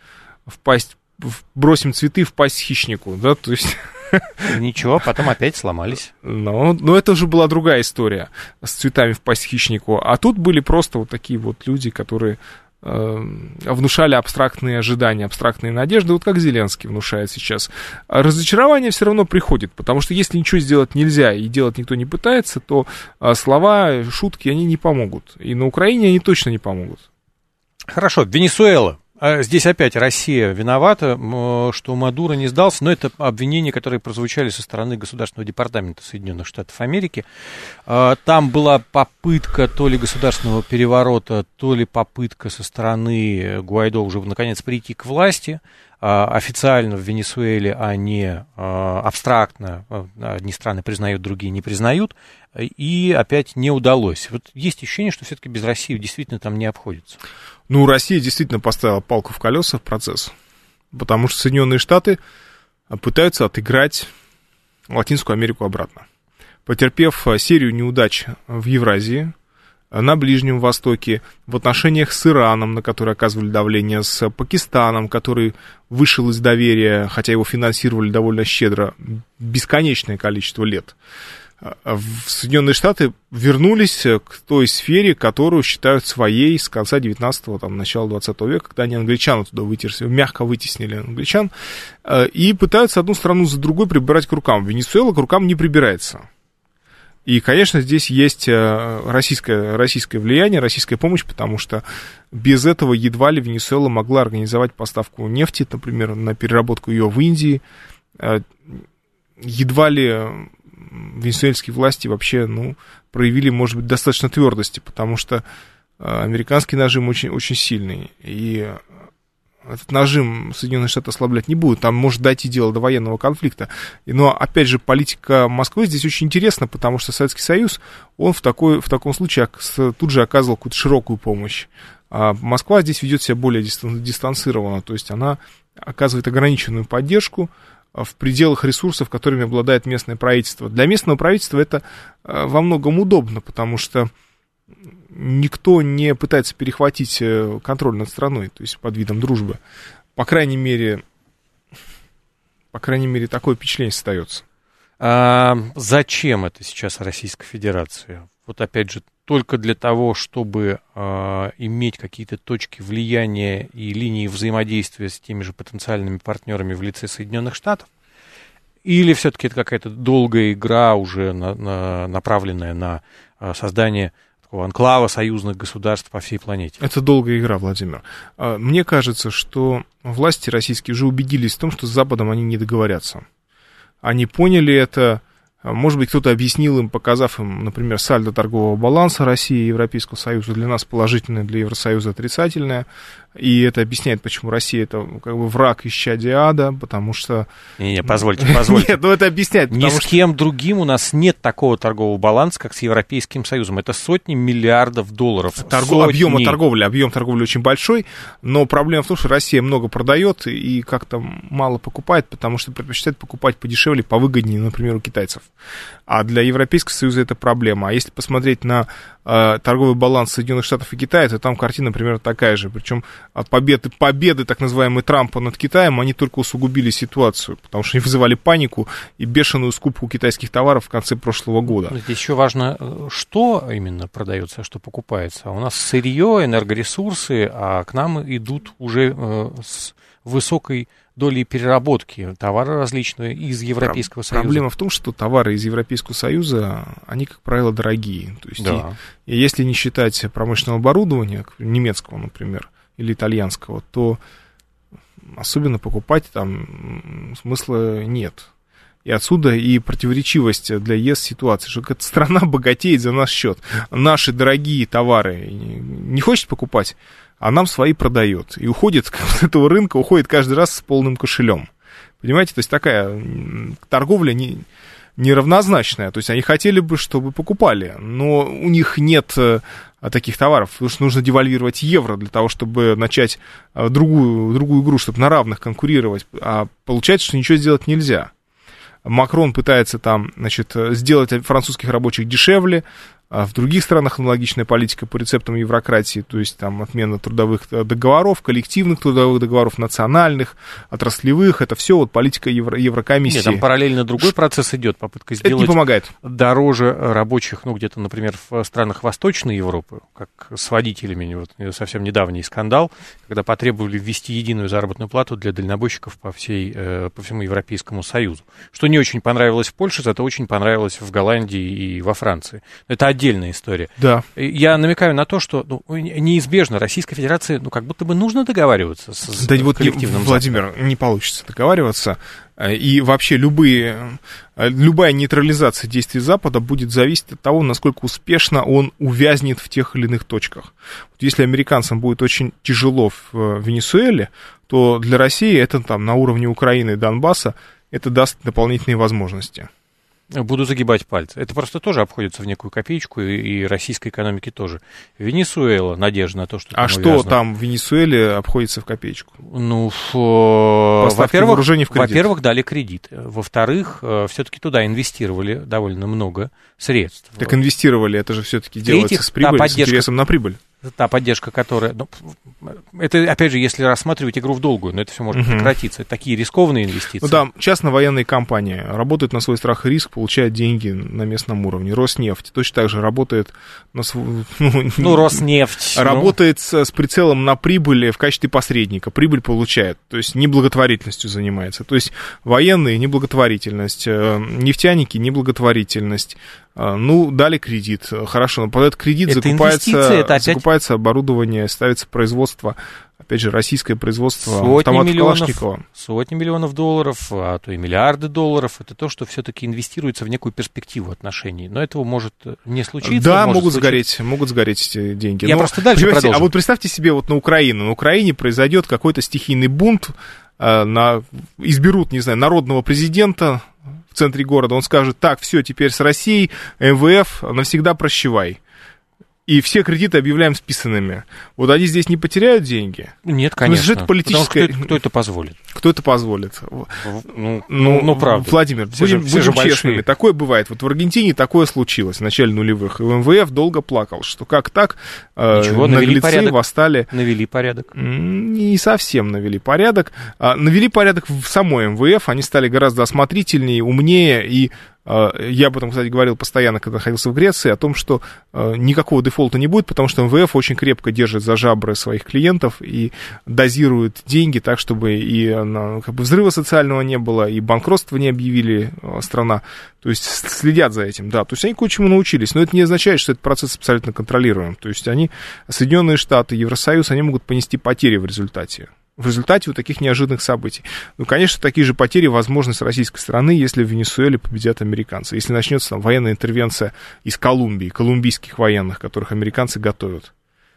бросим цветы в пасть хищнику, да, то есть... Ничего, потом опять сломались. Но это уже была другая история с цветами в пасть хищнику. А тут были просто вот такие вот люди, которые внушали абстрактные ожидания, абстрактные надежды, вот как Зеленский внушает сейчас. А разочарование все равно приходит, потому что если ничего сделать нельзя и делать никто не пытается, то слова, шутки, они не помогут. И на Украине они точно не помогут. Хорошо, Венесуэла. Здесь опять Россия виновата, что Мадуро не сдался, но это обвинения, которые прозвучали со стороны Государственного департамента Соединенных Штатов Америки. Там была попытка то ли государственного переворота, то ли попытка со стороны Гуайдо уже наконец прийти к власти. Официально в Венесуэле, а не абстрактно, одни страны признают, другие не признают, и опять не удалось. Вот есть ощущение, что все-таки без России действительно там не обходится. Ну, Россия действительно поставила палку в колеса в процесс, потому что Соединенные Штаты пытаются отыграть Латинскую Америку обратно. Потерпев серию неудач в Евразии, на Ближнем Востоке, в отношениях с Ираном, на который оказывали давление, с Пакистаном, который вышел из доверия, хотя его финансировали довольно щедро, бесконечное количество лет. Соединенные Штаты вернулись к той сфере, которую считают своей с конца 19-го, там, начала 20 века, когда они англичан туда мягко вытеснили англичан, и пытаются одну страну за другой прибирать к рукам. Венесуэла к рукам не прибирается. И, конечно, здесь есть российское влияние, российская помощь, потому что без этого едва ли Венесуэла могла организовать поставку нефти, например, на переработку ее в Индии. Едва ли венесуэльские власти вообще, проявили, может быть, достаточно твердости, потому что американский нажим очень, очень сильный. И этот нажим Соединенные Штаты ослаблять не будут, там может дойти дело до военного конфликта. Но, опять же, политика Москвы здесь очень интересна, потому что Советский Союз, он в таком случае тут же оказывал какую-то широкую помощь. А Москва здесь ведет себя более дистанцированно, то есть она оказывает ограниченную поддержку в пределах ресурсов, которыми обладает местное правительство. Для местного правительства это во многом удобно, потому что никто не пытается перехватить контроль над страной, то есть под видом дружбы. По крайней мере, такое впечатление остается. А зачем это сейчас Российской Федерации? Вот опять же, только для того, чтобы иметь какие-то точки влияния и линии взаимодействия с теми же потенциальными партнерами в лице Соединенных Штатов? Или все-таки это какая-то долгая игра, уже направленная на создание такого анклава союзных государств по всей планете? Это долгая игра, Владимир. Мне кажется, что власти российские уже убедились в том, что с Западом они не договорятся. Они поняли это. Может быть, кто-то объяснил им, показав им, например, сальдо торгового баланса России и Европейского Союза. Для нас положительное, для Евросоюза отрицательное. И это объясняет, почему Россия это как бы враг исчадия ада, потому что... Не, позвольте. Нет, ну это объясняет, ни с кем другим у нас нет такого торгового баланса, как с Европейским Союзом. Это сотни миллиардов долларов. Объем торговли очень большой, но проблема в том, что Россия много продает и как-то мало покупает, потому что предпочитает покупать подешевле, повыгоднее, например, у китайцев. А для Европейского Союза это проблема. А если посмотреть на торговый баланс Соединенных Штатов и Китая, то там картина примерно такая же. Причем победы так называемые Трампа над Китаем, они только усугубили ситуацию, потому что они вызывали панику и бешеную скупку китайских товаров в конце прошлого года. Здесь еще важно, что именно продается, что покупается. У нас сырье, энергоресурсы, а к нам идут уже с высокой долей переработки товары различные из Европейского Союза. Проблема в том, что товары из Европейского Союза, они, как правило, дорогие. То есть, да. И если не считать промышленного оборудования, немецкого, например, или итальянского, то особенно покупать там смысла нет. И отсюда и противоречивость для ЕС ситуации, что эта страна богатеет за наш счет. Наши дорогие товары не хочет покупать, а нам свои продает. И уходит с этого рынка, уходит каждый раз с полным кошелем. Понимаете, то есть такая торговля неравнозначная. То есть они хотели бы, чтобы покупали, но у них нет таких товаров, потому что нужно девальвировать евро для того, чтобы начать другую игру, чтобы на равных конкурировать. А получается, что ничего сделать нельзя. Макрон пытается там, значит, сделать французских рабочих дешевле, а в других странах аналогичная политика по рецептам еврократии, то есть там отмена трудовых договоров, коллективных трудовых договоров, национальных, отраслевых, это все вот политика Еврокомиссии. Нет, там параллельно другой процесс идет, попытка сделать это не помогает. Дороже рабочих, ну, где-то, например, в странах Восточной Европы, как с водителями, вот совсем недавний скандал, когда потребовали ввести единую заработную плату для дальнобойщиков по всему Европейскому Союзу, что не очень понравилось в Польше, зато очень понравилось в Голландии и во Франции. Это отдельная история. Да. Я намекаю на то, что неизбежно Российской Федерации, как будто бы нужно договариваться с коллективным Владимир, Западом. Не получится договариваться. И вообще любая нейтрализация действий Запада будет зависеть от того, насколько успешно он увязнет в тех или иных точках. Вот если американцам будет очень тяжело в Венесуэле, то для России это там на уровне Украины и Донбасса это даст дополнительные возможности. Буду загибать пальцы. Это просто тоже обходится в некую копеечку, и российской экономике тоже. Венесуэла, надежда на то, что там что там в Венесуэле обходится в копеечку? Во-первых, дали кредит. Во-вторых, все-таки туда инвестировали довольно много средств. Так инвестировали, это же все-таки делается с прибылью, с интересом на прибыль. Та поддержка, которая... это, опять же, если рассматривать игру в долгую, но это все может прекратиться. Это такие рискованные инвестиции. Частно-военные компании работают на свой страх и риск, получают деньги на местном уровне. Роснефть точно так же работает на свой... Роснефть. Работает с прицелом на прибыль в качестве посредника. Прибыль получает. То есть неблаготворительностью занимается. То есть военные — неблаготворительность, нефтяники — неблаготворительность. Дали кредит, хорошо, но под этот кредит закупается оборудование, ставится производство, опять же, российское производство автоматов Калашникова. Сотни миллионов долларов, а то и миллиарды долларов, это то, что все-таки инвестируется в некую перспективу отношений, но этого может не случиться. Да, могут сгореть эти деньги. Я просто дальше продолжу. А вот представьте себе вот на Украине произойдет какой-то стихийный бунт, изберут, не знаю, народного президента в центре города, он скажет: так, все, теперь с Россией МВФ навсегда прощавай. И все кредиты объявляем списанными. Вот они здесь не потеряют деньги? Нет, конечно. Это политическое... Кто это позволит? Кто это позволит? Правда. Владимир, будем честными. Такое бывает. Вот в Аргентине такое случилось в начале нулевых. И МВФ долго плакал, что как так наглецы восстали. Навели порядок. Не совсем навели порядок. Навели порядок в самой МВФ. Они стали гораздо осмотрительнее, умнее и... Я об этом, кстати, говорил постоянно, когда находился в Греции, о том, что никакого дефолта не будет, потому что МВФ очень крепко держит за жабры своих клиентов и дозирует деньги так, чтобы и взрыва социального не было, и банкротства не объявили страна. То есть следят за этим, да. То есть они кое-чему научились, но это не означает, что этот процесс абсолютно контролируем. То есть Соединенные Штаты, Евросоюз, они могут понести потери в результате вот таких неожиданных событий. Конечно, такие же потери возможны с российской стороны, если в Венесуэле победят американцы. Если начнется там военная интервенция из Колумбии, колумбийских военных, которых американцы готовят.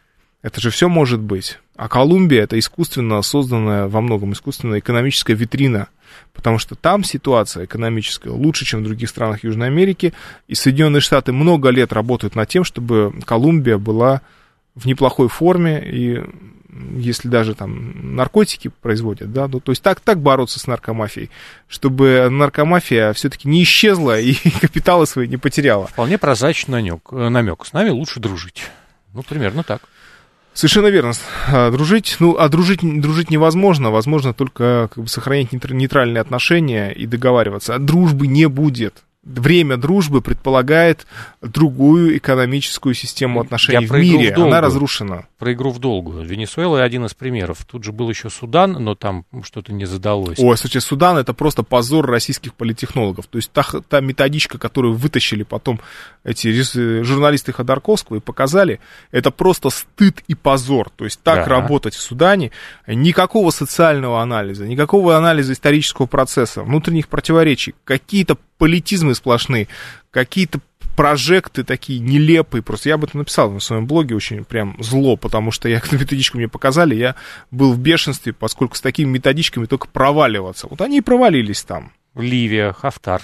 Это же все может быть. А Колумбия — это искусственно созданная, во многом искусственная экономическая витрина, потому что там ситуация экономическая лучше, чем в других странах Южной Америки, и Соединенные Штаты много лет работают над тем, чтобы Колумбия была в неплохой форме, и если даже там наркотики производят, да, ну, то есть так бороться с наркомафией, чтобы наркомафия все-таки не исчезла и капиталы свои не потеряла. Вполне прозрачный намек. С нами лучше дружить. Ну, примерно так. Совершенно верно. Дружить невозможно. Возможно только как бы сохранять нейтральные отношения и договариваться. Дружбы не будет. Время дружбы предполагает другую экономическую систему отношений в мире. Она разрушена. Про игру в долгую. Венесуэла один из примеров. Тут же был еще Судан, но там что-то не задалось. Ой, слушай, Судан — это просто позор российских политтехнологов. То есть та методичка, которую вытащили потом эти журналисты Ходорковского и показали, это просто стыд и позор. То есть так работать в Судане, никакого социального анализа, никакого анализа исторического процесса, внутренних противоречий, какие-то политизмы сплошные, какие-то прожекты такие нелепые. Просто я об этом написал на своем блоге очень прям зло, потому что эту методичку мне показали, я был в бешенстве, поскольку с такими методичками только проваливаться. Вот они и провалились там. Ливия, Хафтар.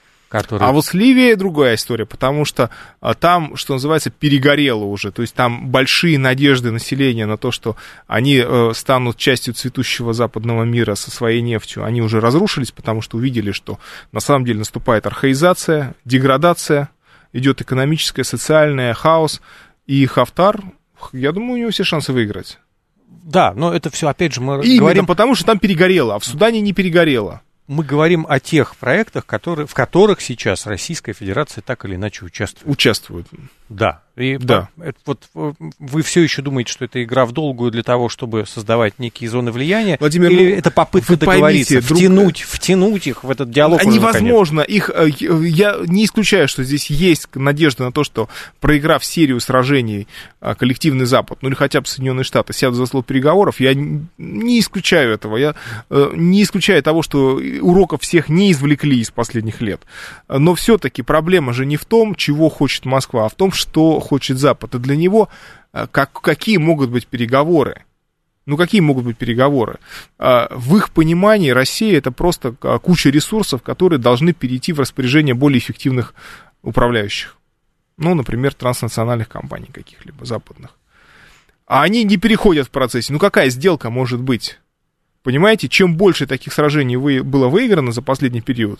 А вот с Ливией другая история, потому что там, что называется, перегорело уже. То есть там большие надежды населения на то, что они станут частью цветущего западного мира со своей нефтью, они уже разрушились, потому что увидели, что на самом деле наступает архаизация, деградация, идет экономическая, социальная, хаос. И Хафтар, я думаю, у него все шансы выиграть. Да, но это все, опять же, мы именно говорим... потому что там перегорело, а в Судане не перегорело. Мы говорим о тех проектах, в которых сейчас Российская Федерация так или иначе участвует. Да. И да. Вот вы все еще думаете, что это игра в долгую для того, чтобы создавать некие зоны влияния? Владимир, или это попытка договориться, втянуть их в этот диалог? Невозможно. Я не исключаю, что здесь есть надежда на то, что, проиграв серию сражений, коллективный Запад, ну или хотя бы Соединенные Штаты сядут за стол переговоров. Я не исключаю этого. Я не исключаю того, что уроков всех не извлекли из последних лет. Но все-таки проблема же не в том, чего хочет Москва, а в том, что хочет Запад. И для него какие могут быть переговоры? Ну, какие могут быть переговоры? В их понимании Россия — это просто куча ресурсов, которые должны перейти в распоряжение более эффективных управляющих. Ну, например, транснациональных компаний каких-либо западных. А они не переходят в процессе. Ну, какая сделка может быть? Понимаете, чем больше таких сражений было выиграно за последний период,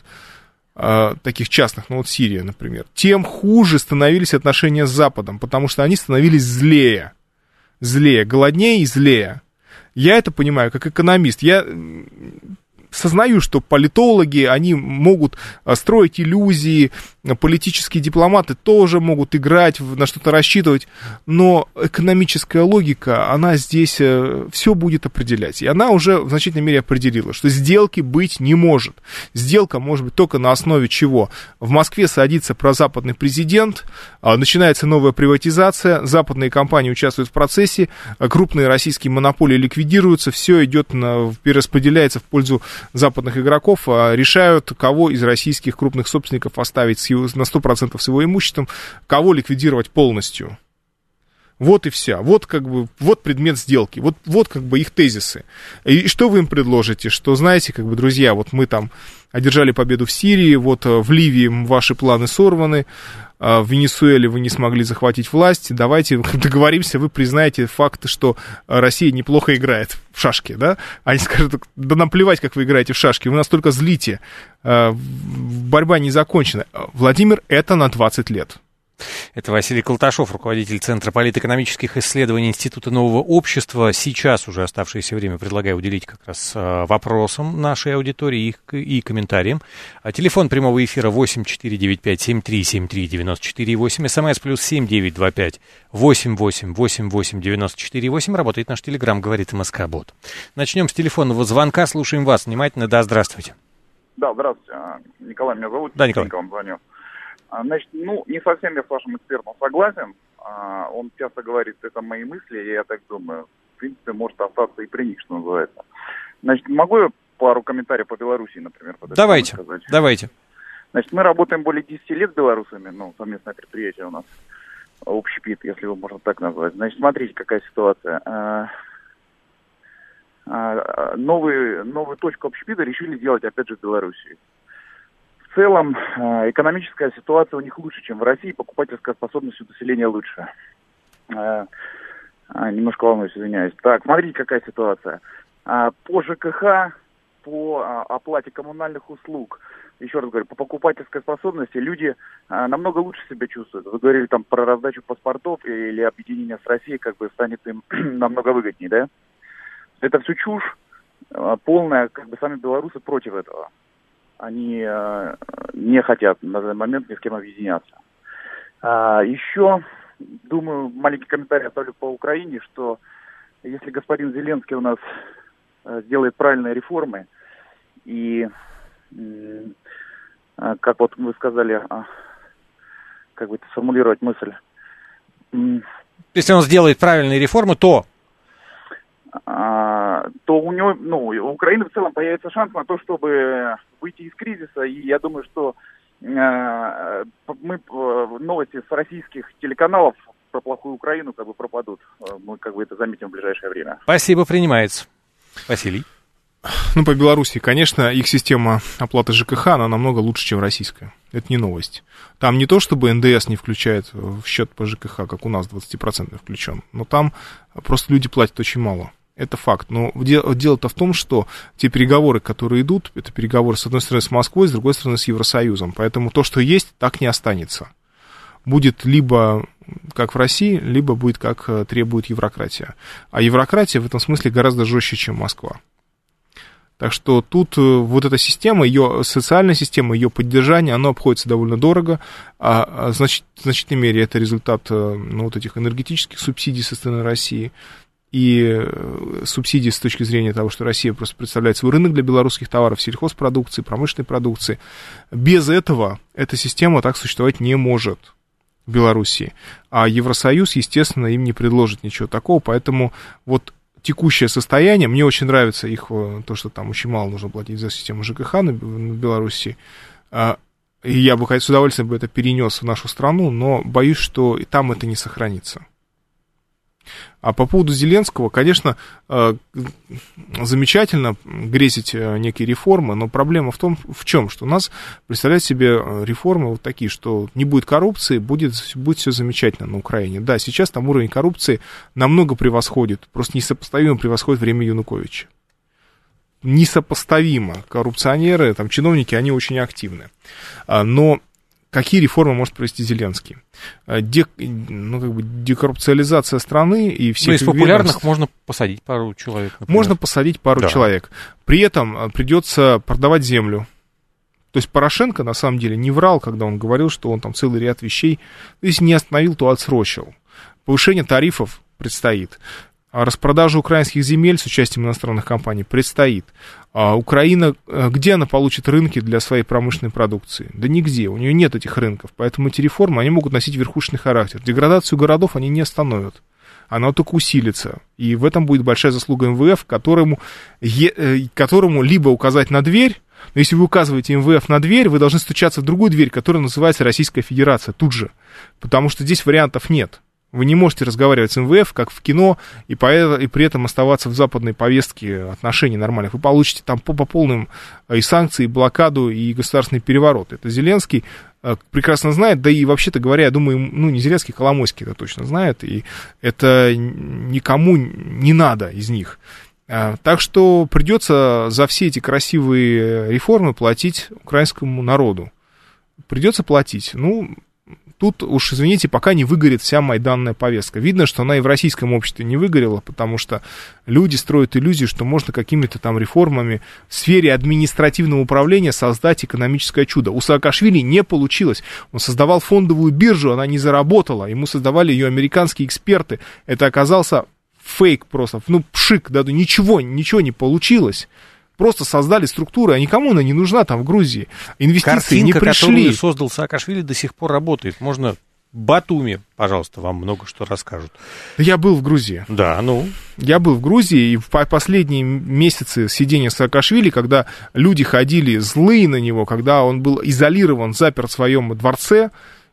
таких частных, ну вот Сирия, например, тем хуже становились отношения с Западом, потому что они становились злее, голоднее и злее. Я это понимаю как экономист. Я сознаю, что политологи, они могут строить иллюзии, политические дипломаты тоже могут играть, на что-то рассчитывать, но экономическая логика, она здесь все будет определять. И она уже в значительной мере определила, что сделки быть не может. Сделка может быть только на основе чего? В Москве садится прозападный президент, начинается новая приватизация, западные компании участвуют в процессе, крупные российские монополии ликвидируются, все идет, перераспределяется в пользу западных игроков, решают, кого из российских крупных собственников оставить на 100% с его имуществом, кого ликвидировать полностью. Вот и все. Вот предмет сделки. Вот как бы их тезисы. И что вы им предложите? Что, знаете, как бы, друзья, вот мы там одержали победу в Сирии, вот в Ливии ваши планы сорваны, в Венесуэле вы не смогли захватить власть, давайте договоримся, вы признаете факт, что Россия неплохо играет в шашки, да? Они скажут, да нам плевать, как вы играете в шашки, вы нас только злите, борьба не закончена. Владимир, это на 20 лет. Это Василий Колташов, руководитель Центра политэкономических исследований Института нового общества. Сейчас уже оставшееся время предлагаю уделить как раз вопросам нашей аудитории и комментариям. Телефон прямого эфира 8495-7373-94-8, СМС +7 925 88 88 94 8. Работает наш телеграм, говорит МСК-бот. Начнем с телефонного звонка, слушаем вас внимательно. Да, здравствуйте. Да, здравствуйте. Николай меня зовут. Да, Николай. Вам звоню. Значит, не совсем я с вашим экспертом согласен. Он часто говорит, это мои мысли, и я так думаю. В принципе, может остаться и при них, что называется. Значит, могу я пару комментариев по Белоруссии, например? Давайте. Значит, мы работаем более 10 лет с белорусами, совместное предприятие у нас. общепит, если его можно так назвать. Значит, смотрите, какая ситуация. Новую точку общепита решили делать, опять же, в Белоруссии. В целом, экономическая ситуация у них лучше, чем в России, покупательская способность у населения лучше. Немножко волнуюсь, извиняюсь. Так, смотрите, какая ситуация. По ЖКХ, по оплате коммунальных услуг, еще раз говорю, по покупательской способности люди намного лучше себя чувствуют. Вы говорили там про раздачу паспортов или объединение с Россией, как бы станет им намного выгоднее, да? Это все чушь полная, как бы сами белорусы против этого. Они не хотят на данный момент ни с кем объединяться. Еще, думаю, маленький комментарий оставлю по Украине, что если господин Зеленский у нас сделает правильные реформы, и, как вот вы сказали, как бы это сформулировать мысль? Если он сделает правильные реформы, то у него, у Украины в целом появится шанс на то, чтобы выйти из кризиса. И я думаю, что новости с российских телеканалов про плохую Украину как бы пропадут. Мы как бы это заметим в ближайшее время. Спасибо, принимается. Василий. По Беларуси, конечно, их система оплаты ЖКХ, она намного лучше, чем российская. Это не новость. Там не то, чтобы НДС не включает в счет по ЖКХ, как у нас 20% включен, но там просто люди платят очень мало. Это факт. Но дело-то в том, что те переговоры, которые идут, это переговоры, с одной стороны, с Москвой, с другой стороны, с Евросоюзом. Поэтому то, что есть, так не останется. Будет либо как в России, либо будет как требует еврократия. А еврократия в этом смысле гораздо жестче, чем Москва. Так что тут вот эта система, ее социальная система, ее поддержание, оно обходится довольно дорого, в значительной мере это результат вот этих энергетических субсидий со стороны России и субсидий с точки зрения того, что Россия просто представляет свой рынок для белорусских товаров, сельхозпродукции, промышленной продукции. Без этого эта система так существовать не может в Белоруссии. А Евросоюз, естественно, им не предложит ничего такого, поэтому вот текущее состояние, мне очень нравится их, то, что там очень мало нужно платить за систему ЖКХ на Белоруссии, и я бы с удовольствием бы это перенес в нашу страну, но боюсь, что и там это не сохранится. А по поводу Зеленского, конечно, замечательно грезить некие реформы, но проблема в том, в чем, что у нас представляют себе реформы вот такие, что не будет коррупции, будет все замечательно на Украине. Да, сейчас там уровень коррупции намного превосходит, просто несопоставимо превосходит время Януковича. Несопоставимо. Коррупционеры, там, чиновники, они очень активны. Но какие реформы может провести Зеленский? Декоррупциализация страны и всех из популярных можно посадить пару человек. Например. Можно посадить пару человек. При этом придется продавать землю. То есть Порошенко, на самом деле, не врал, когда он говорил, что он там целый ряд вещей, если не остановил, то отсрочил. Повышение тарифов предстоит. Распродажа украинских земель с участием иностранных компаний предстоит. Украина, где она получит рынки для своей промышленной продукции? Да нигде, у нее нет этих рынков, поэтому эти реформы, они могут носить верхушечный характер. Деградацию городов они не остановят, она только усилится. И в этом будет большая заслуга МВФ, которому либо указать на дверь, но если вы указываете МВФ на дверь, вы должны стучаться в другую дверь, которая называется Российская Федерация, тут же, потому что здесь вариантов нет. Вы не можете разговаривать с МВФ, как в кино, и при этом оставаться в западной повестке отношений нормальных. Вы получите там по полным и санкции, и блокаду, и государственный переворот. Это Зеленский прекрасно знает, да и вообще-то говоря, я думаю, не Зеленский, Коломойский это точно знает, и это никому не надо из них. Так что придется за все эти красивые реформы платить украинскому народу. Придется платить. Тут уж, извините, пока не выгорит вся майданная повестка. Видно, что она и в российском обществе не выгорела, потому что люди строят иллюзию, что можно какими-то там реформами в сфере административного управления создать экономическое чудо. У Саакашвили не получилось. Он создавал фондовую биржу, она не заработала. Ему создавали ее американские эксперты. Это оказался фейк просто. Пшик, да, ничего не получилось. Просто создали структуру, а никому она не нужна там в Грузии. Инвестиции картинка, не пришли. Которую создал Саакашвили, до сих пор работает. Можно Батуми, пожалуйста, вам много что расскажут. Я был в Грузии. Да, Я был в Грузии, и в последние месяцы сидения Саакашвили, когда люди ходили злые на него, когда он был изолирован, заперт в своем дворце,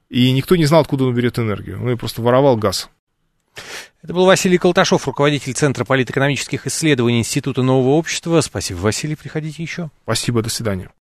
и никто не знал, откуда он берет энергию. Он просто воровал газ. Это был Василий Колташов, руководитель Центра политэкономических исследований Института нового общества. Спасибо, Василий, приходите еще. Спасибо, до свидания.